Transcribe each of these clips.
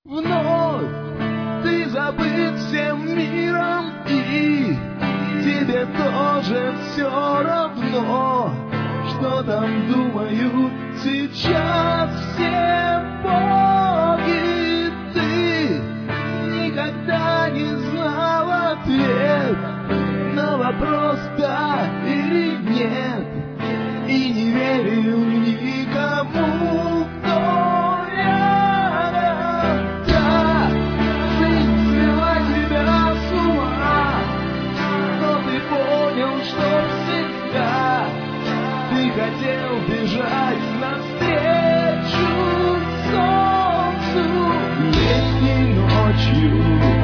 Вновь ты забыт всем миром, и тебе тоже все равно, что там думают сейчас все боги. Ты никогда не знал ответ на вопрос «да» или «нет», и не верил никому, кто рядом. Да, жизнь свела тебя с ума, но ты понял, что всегда ты хотел бежать навстречу солнцу летней ночью.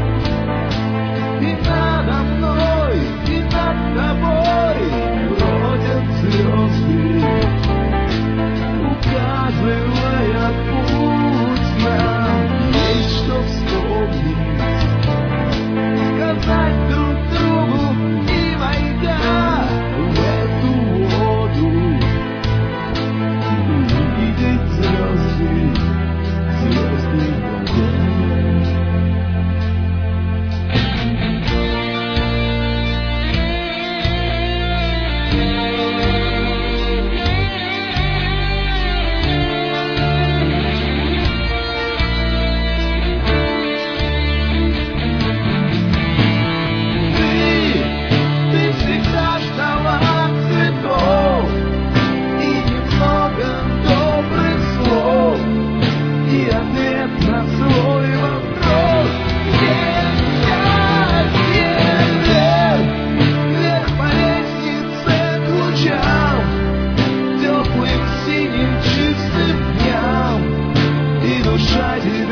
И надо мной, и над тобой бродят звезды, указывая путь нам. Есть что вспомнить, сказать друг другу, и войдя в эту воду, увидеть звезды, звезды глаза. Ты всегда ждала цветов и немного добрых слов, и ответ на свой вопрос. Счастье вверх по лестнице к лучам, теплым синим чистым дням, и душа